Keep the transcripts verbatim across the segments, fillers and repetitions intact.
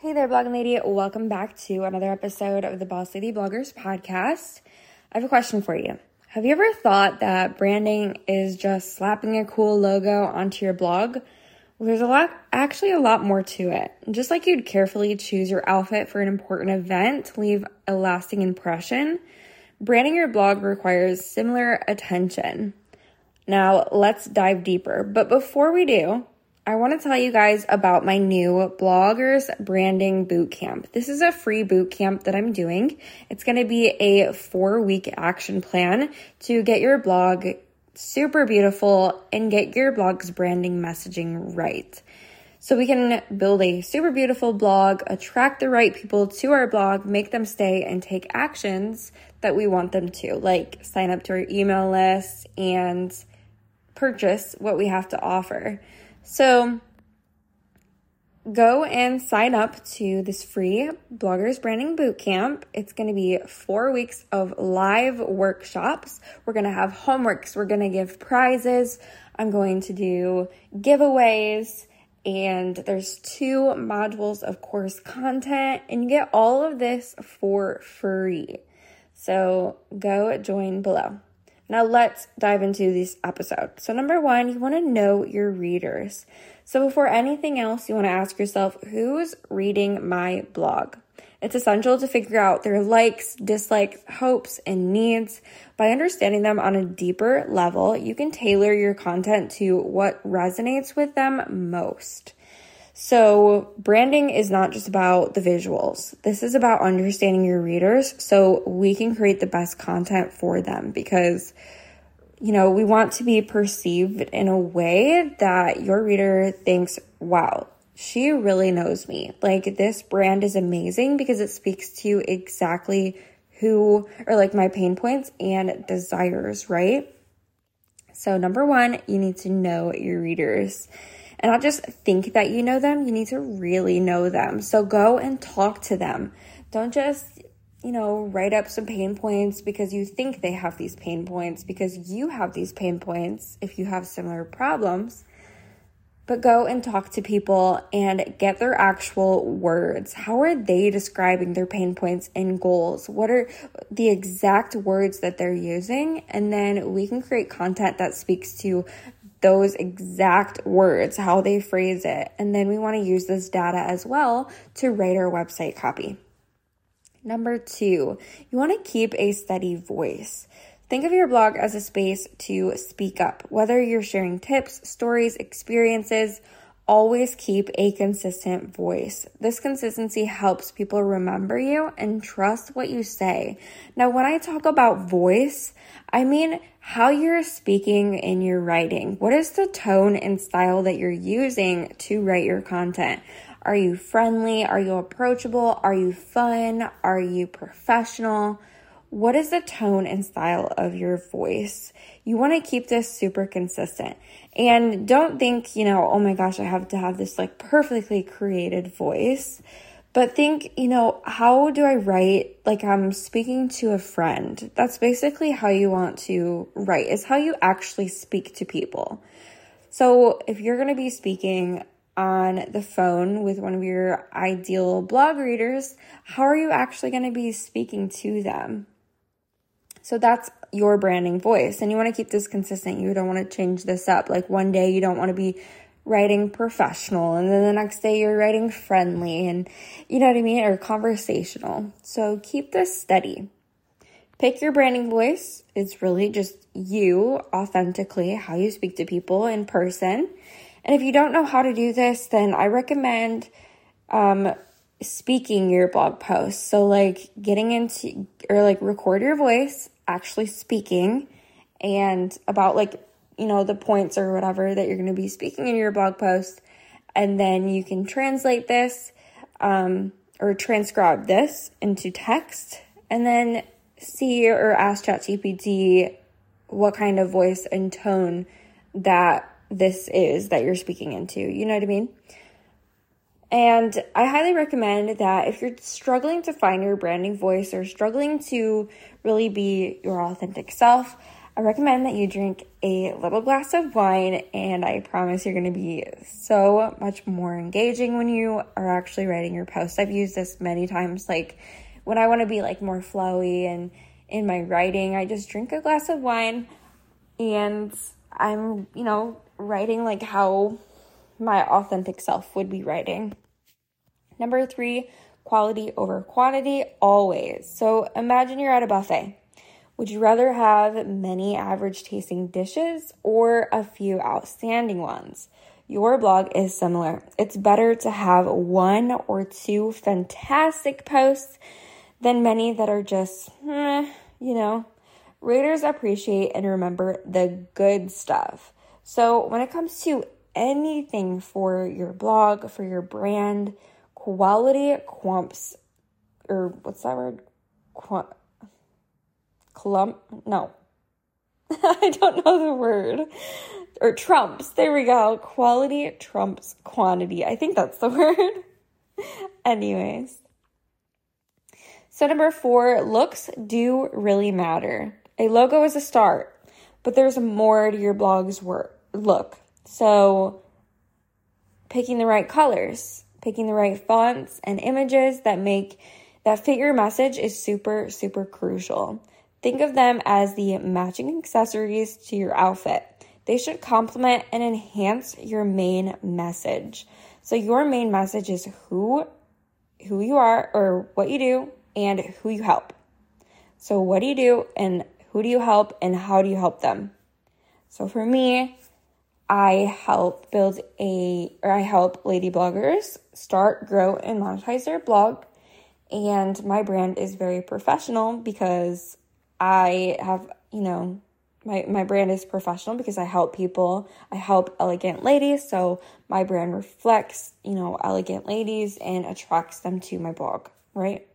Hey there, blogging lady. Welcome back to another episode of the Boss Lady Bloggers podcast. I have a question for you. Have you ever thought that branding is just slapping a cool logo onto your blog? Well, there's a lot, actually a lot more to it. Just like you'd carefully choose your outfit for an important event to leave a lasting impression, branding your blog requires similar attention. Now, let's dive deeper. But before we do, I want to tell you guys about my new Bloggers Branding Bootcamp. This is a free bootcamp that I'm doing. It's going to be a four-week action plan to get your blog super beautiful and get your blog's branding messaging right. So we can build a super beautiful blog, attract the right people to our blog, make them stay and take actions that we want them to, like sign up to our email list and purchase what we have to offer. So go and sign up to this free Bloggers Branding Bootcamp. It's going to be four weeks of live workshops. We're going to have homeworks. We're going to give prizes. I'm going to do giveaways. And there's two modules of course content. And you get all of this for free. So go join below. Now let's dive into this episode. So number one, you want to know your readers. So before anything else, you want to ask yourself, who's reading my blog? It's essential to figure out their likes, dislikes, hopes, and needs. By understanding them on a deeper level, you can tailor your content to what resonates with them most. So branding is not just about the visuals. This is about understanding your readers so we can create the best content for them because, you know, we want to be perceived in a way that your reader thinks, wow, she really knows me. Like this brand is amazing because it speaks to exactly who or like my pain points and desires, right? So number one, you need to know your readers. And not just think that you know them, you need to really know them. So go and talk to them. Don't just, you know, write up some pain points because you think they have these pain points, because you have these pain points if you have similar problems. But go and talk to people and get their actual words. How are they describing their pain points and goals? What are the exact words that they're using? And then we can create content that speaks to those exact words, how they phrase it. And then we want to use this data as well to write our website copy. Number two, you want to keep a steady voice. Think of your blog as a space to speak up. Whether you're sharing tips, stories, experiences, always keep a consistent voice. This consistency helps people remember you and trust what you say. Now, when I talk about voice, I mean how you're speaking in your writing. What is the tone and style that you're using to write your content? Are you friendly? Are you approachable? Are you fun? Are you professional? What is the tone and style of your voice? You want to keep this super consistent. And don't think, you know, oh my gosh, I have to have this like perfectly created voice. But think, you know, how do I write like I'm speaking to a friend? That's basically how you want to write, is how you actually speak to people. So if you're going to be speaking on the phone with one of your ideal blog readers, how are you actually going to be speaking to them? So that's your branding voice. And you want to keep this consistent. You don't want to change this up. Like one day you don't want to be writing professional and then the next day you're writing friendly and you know what I mean? Or conversational. So keep this steady. Pick your branding voice. It's really just you authentically, how you speak to people in person. And if you don't know how to do this, then I recommend um, speaking your blog posts. So like getting into or like record your voice, actually speaking and about like, you know, the points or whatever that you're going to be speaking in your blog post. And then you can translate this um, or transcribe this into text and then see or ask ChatGPT what kind of voice and tone that this is that you're speaking into. You know what I mean? And I highly recommend that if you're struggling to find your branding voice or struggling to really be your authentic self, I recommend that you drink a little glass of wine, and I promise you're going to be so much more engaging when you are actually writing your post. I've used this many times, like when I want to be like more flowy and in my writing, I just drink a glass of wine and I'm, you know, writing like how my authentic self would be writing. Number three, quality over quantity, always. So imagine you're at a buffet. Would you rather have many average tasting dishes or a few outstanding ones? Your blog is similar. It's better to have one or two fantastic posts than many that are just, eh, you know. Readers appreciate and remember the good stuff. So when it comes to anything for your blog, for your brand, quality clumps, or what's that word? Qu- clump? No. I don't know the word. Or trumps. There we go. Quality trumps quantity. I think that's the word. Anyways. So number four, looks do really matter. A logo is a start, but there's more to your blog's work look. So picking the right colors, picking the right fonts and images that make that fit your message is super, super crucial. Think of them as the matching accessories to your outfit. They should complement and enhance your main message. So your main message is who, who you are or what you do and who you help. So what do you do and who do you help and how do you help them? So for me, I help build a, or I help lady bloggers start, grow, and monetize their blog. And my brand is very professional because I have, you know, my, my brand is professional because I help people. I help elegant ladies. So my brand reflects, you know, elegant ladies and attracts them to my blog, right?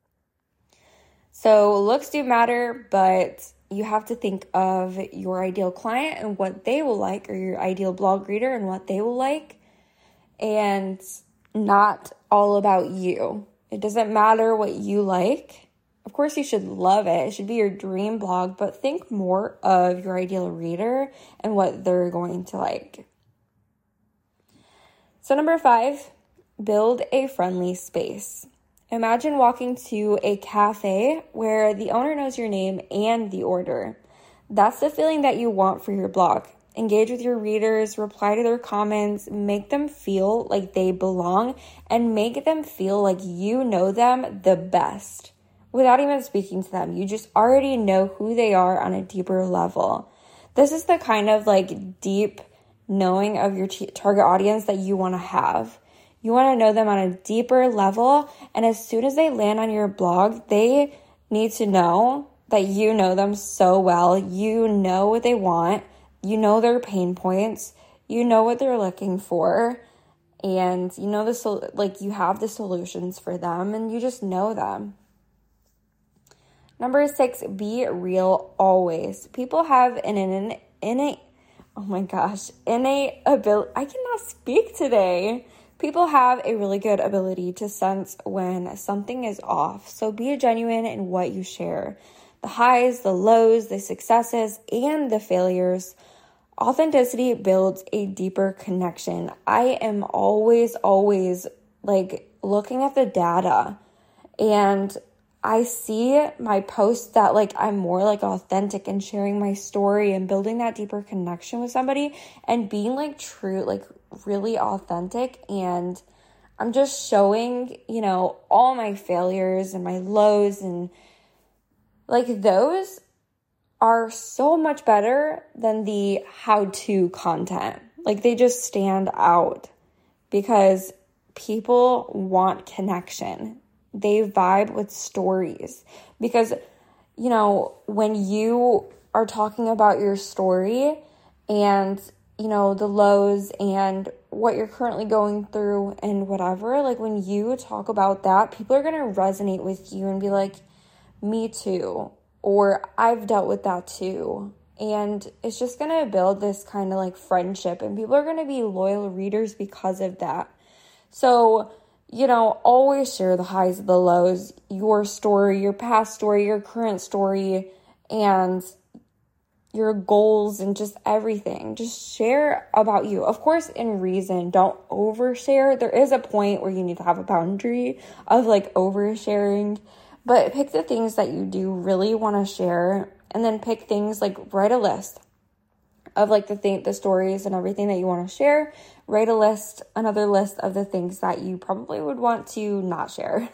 So looks do matter, but you have to think of your ideal client and what they will like, or your ideal blog reader and what they will like, and not all about you. It doesn't matter what you like. Of course, you should love it. It should be your dream blog, but think more of your ideal reader and what they're going to like. So number five, build a friendly space. Imagine walking to a cafe where the owner knows your name and the order. That's the feeling that you want for your blog. Engage with your readers, reply to their comments, make them feel like they belong, and make them feel like you know them the best. Without even speaking to them, you just already know who they are on a deeper level. This is the kind of like deep knowing of your t- target audience that you want to have. You want to know them on a deeper level, and as soon as they land on your blog, they need to know that you know them so well. You know what they want. You know their pain points. You know what they're looking for, and you know the sol- like you have the solutions for them, and you just know them. Number six, be real always. People have an innate, innate oh my gosh, innate ability. I cannot speak today. People have a really good ability to sense when something is off. So be genuine in what you share. The highs, the lows, the successes, and the failures. Authenticity builds a deeper connection. I am always, always like looking at the data, and I see my posts that like I'm more like authentic and sharing my story and building that deeper connection with somebody and being like true, like really authentic. And I'm just showing, you know, all my failures and my lows, and like those are so much better than the how-to content. Like they just stand out because people want connection. They vibe with stories because, you know, when you are talking about your story and, you know, the lows and what you're currently going through and whatever, like when you talk about that, people are going to resonate with you and be like, me too, or I've dealt with that too. And it's just going to build this kind of like friendship, and people are going to be loyal readers because of that. So, you know, always share the highs and the lows, your story, your past story, your current story, and your goals and just everything. Just share about you. Of course, in reason, don't overshare. There is a point where you need to have a boundary of like oversharing, but pick the things that you do really want to share, and then pick things like write a list of like the thing, the stories and everything that you want to share. Write a list, another list of the things that you probably would want to not share.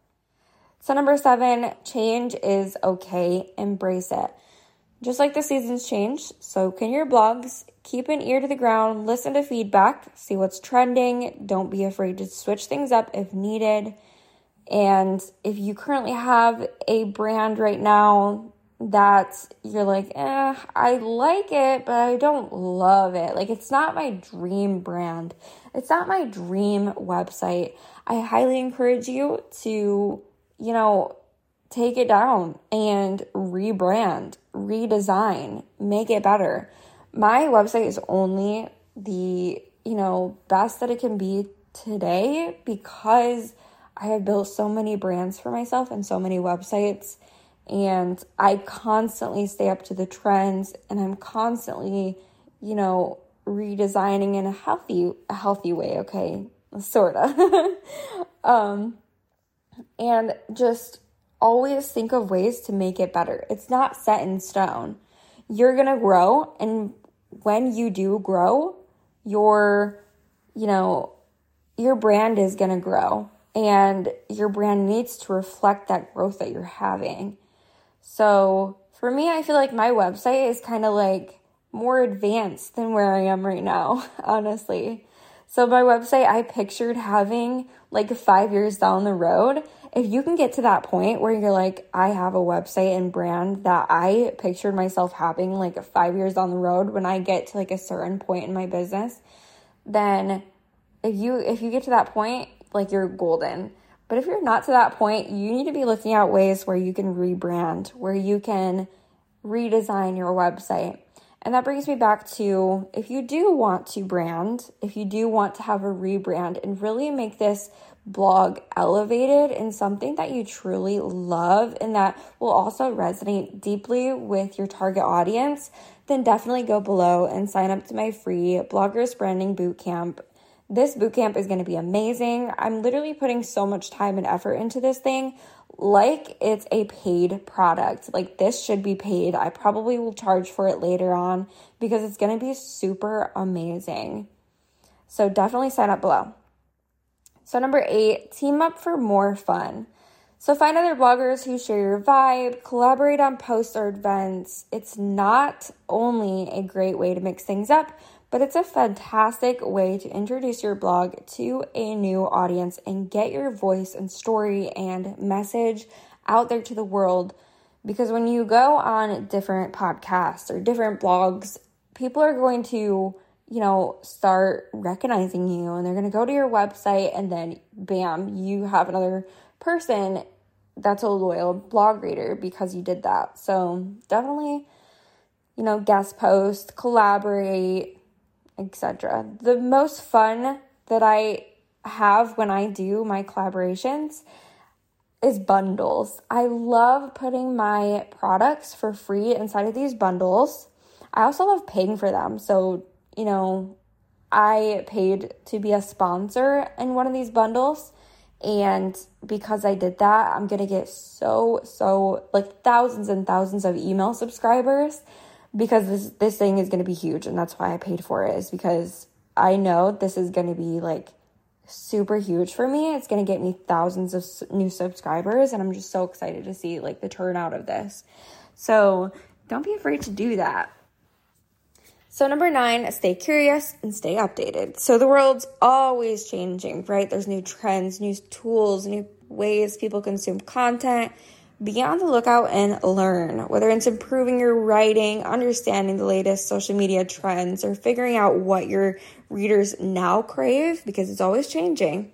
So number seven, change is okay. Embrace it. Just like the seasons change, so can your blogs. Keep an ear to the ground, listen to feedback, see what's trending. Don't be afraid to switch things up if needed. And if you currently have a brand right now that you're like, eh, I like it, but I don't love it. Like, it's not my dream brand. It's not my dream website. I highly encourage you to, you know, take it down and rebrand, redesign, make it better. My website is only the, you know, best that it can be today because I have built so many brands for myself and so many websites, and I constantly stay up to the trends, and I'm constantly, you know, redesigning in a healthy, a healthy way. Okay. Sort of. um, and just always think of ways to make it better. It's not set in stone. You're going to grow. And when you do grow, your, you know, your brand is going to grow, and your brand needs to reflect that growth that you're having. So for me, I feel like my website is kind of like more advanced than where I am right now, honestly. So my website, I pictured having like five years down the road. If you can get to that point where you're like, I have a website and brand that I pictured myself having like five years down the road when I get to like a certain point in my business, then if you if you get to that point, like, you're golden. But if you're not to that point, you need to be looking at ways where you can rebrand, where you can redesign your website. And that brings me back to, if you do want to brand, if you do want to have a rebrand and really make this blog elevated and something that you truly love and that will also resonate deeply with your target audience, then definitely go below and sign up to my free Bloggers Branding Bootcamp. This bootcamp is going to be amazing. I'm literally putting so much time and effort into this thing, like it's a paid product. Like, this should be paid. I probably will charge for it later on because it's going to be super amazing. So definitely sign up below. So number eight, team up for more fun. So find other bloggers who share your vibe, collaborate on posts or events. It's not only a great way to mix things up, but it's a fantastic way to introduce your blog to a new audience and get your voice and story and message out there to the world. Because when you go on different podcasts or different blogs, people are going to, you know, start recognizing you, and they're going to go to your website, and then bam, you have another person that's a loyal blog reader because you did that. So definitely, you know, guest post, collaborate, et cetera. The most fun that I have when I do my collaborations is bundles. I love putting my products for free inside of these bundles. I also love paying for them. So, you know, I paid to be a sponsor in one of these bundles. And because I did that, I'm going to get so, so like thousands and thousands of email subscribers, because this this thing is going to be huge, and that's why I paid for it, is because I know this is going to be like super huge for me. It's going to get me thousands of new subscribers, and I'm just so excited to see like the turnout of this. So don't be afraid to do that. So number nine, stay curious and stay updated. So the world's always changing, right? There's new trends, new tools, new ways people consume content. Be on the lookout and learn, whether it's improving your writing, understanding the latest social media trends, or figuring out what your readers now crave, because it's always changing.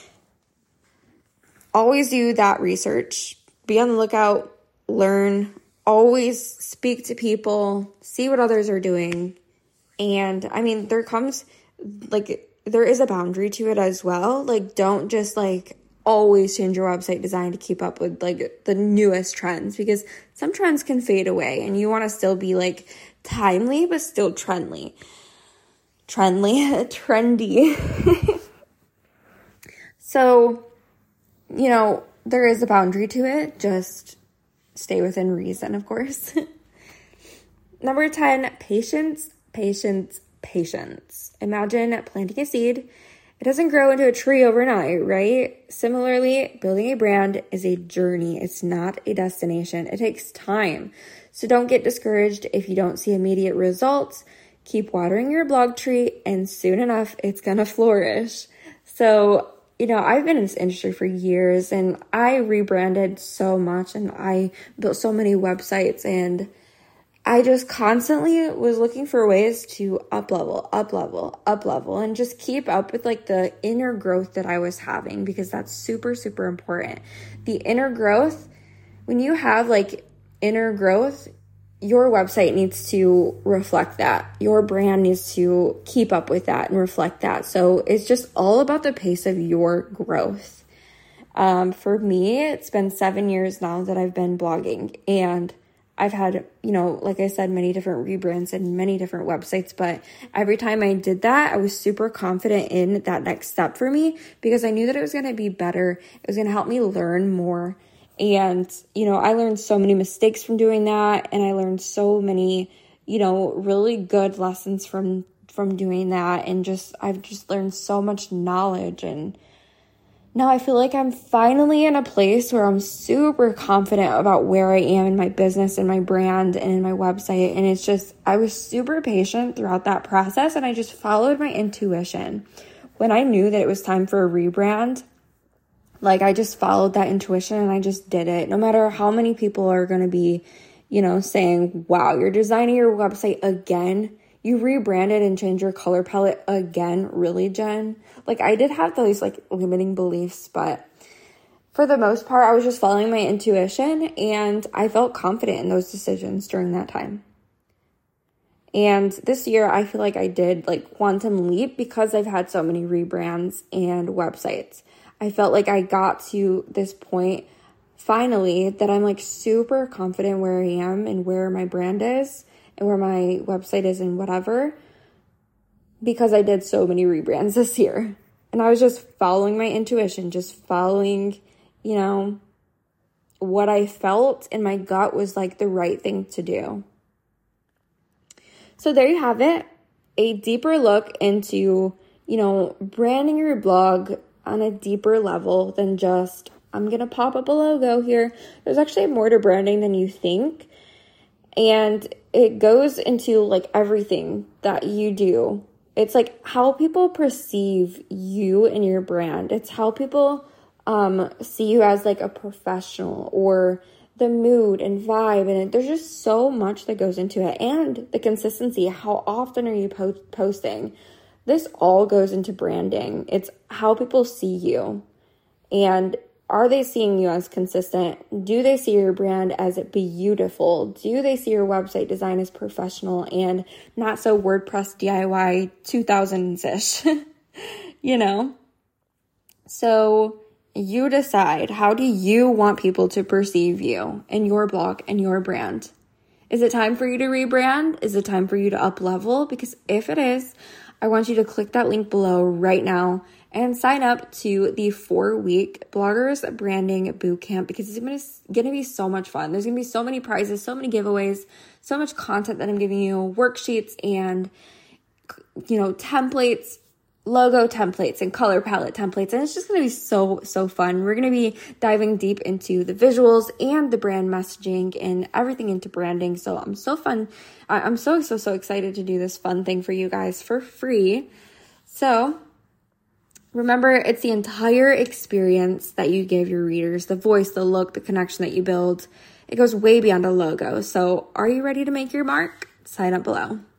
Always do that research. Be on the lookout, learn, always speak to people, see what others are doing. And I mean, there comes, like, there is a boundary to it as well. Like, don't just like always change your website design to keep up with like the newest trends, because some trends can fade away and you want to still be like timely, but still trendly. Trendly, trendy. So, you know, there is a boundary to it. Just stay within reason, of course. Number ten, patience, patience, patience. Imagine planting a seed. It doesn't grow into a tree overnight, right? Similarly, building a brand is a journey. It's not a destination. It takes time. So don't get discouraged if you don't see immediate results. Keep watering your blog tree, and soon enough, it's going to flourish. So, you know, I've been in this industry for years, and I rebranded so much, and I built so many websites, and I just constantly was looking for ways to up level, up level, up level, and just keep up with like the inner growth that I was having, because that's super, super important. The inner growth, when you have like inner growth, your website needs to reflect that. Your brand needs to keep up with that and reflect that. So it's just all about the pace of your growth. Um, for me, it's been seven years now that I've been blogging, and I've had, you know, like I said, many different rebrands and many different websites, but every time I did that, I was super confident in that next step for me, because I knew that it was going to be better. It was going to help me learn more. And, you know, I learned so many mistakes from doing that, and I learned so many, you know, really good lessons from, from doing that. And just, I've just learned so much knowledge, and now I feel like I'm finally in a place where I'm super confident about where I am in my business and my brand and in my website. And it's just, I was super patient throughout that process, and I just followed my intuition. When I knew that it was time for a rebrand, like I just followed that intuition and I just did it. No matter how many people are going to be, you know, saying, wow, you're designing your website again. You rebranded and changed your color palette again. Really, Jen? Like I did have those like limiting beliefs, but for the most part, I was just following my intuition, and I felt confident in those decisions during that time. And this year, I feel like I did like quantum leap because I've had so many rebrands and websites. I felt like I got to this point finally that I'm like super confident where I am and where my brand is and where my website is and whatever, because I did so many rebrands this year. And I was just following my intuition, just following, you know, what I felt in my gut was like the right thing to do. So there you have it, a deeper look into, you know, branding your blog on a deeper level than just, I'm going to pop up a logo here. There's actually more to branding than you think. And it goes into like everything that you do. It's like how people perceive you and your brand. It's how people um, see you as like a professional, or the mood and vibe. And there's just so much that goes into it. And the consistency. How often are you po- posting? This all goes into branding. It's how people see you. And are they seeing you as consistent? Do they see your brand as beautiful? Do they see your website design as professional and not so WordPress D I Y two thousands-ish? You know? So you decide, how do you want people to perceive you and your blog and your brand? Is it time for you to rebrand? Is it time for you to up level? Because if it is, I want you to click that link below right now and sign up to the four-week Bloggers Branding Bootcamp, because it's going to be so much fun. There's going to be so many prizes, so many giveaways, so much content that I'm giving you, worksheets and, you know, templates, logo templates and color palette templates. And it's just going to be so, so fun. We're going to be diving deep into the visuals and the brand messaging and everything into branding. So I'm so fun. I'm so, so, so excited to do this fun thing for you guys for free. So remember, it's the entire experience that you give your readers, the voice, the look, the connection that you build. It goes way beyond a logo. So are you ready to make your mark? Sign up below.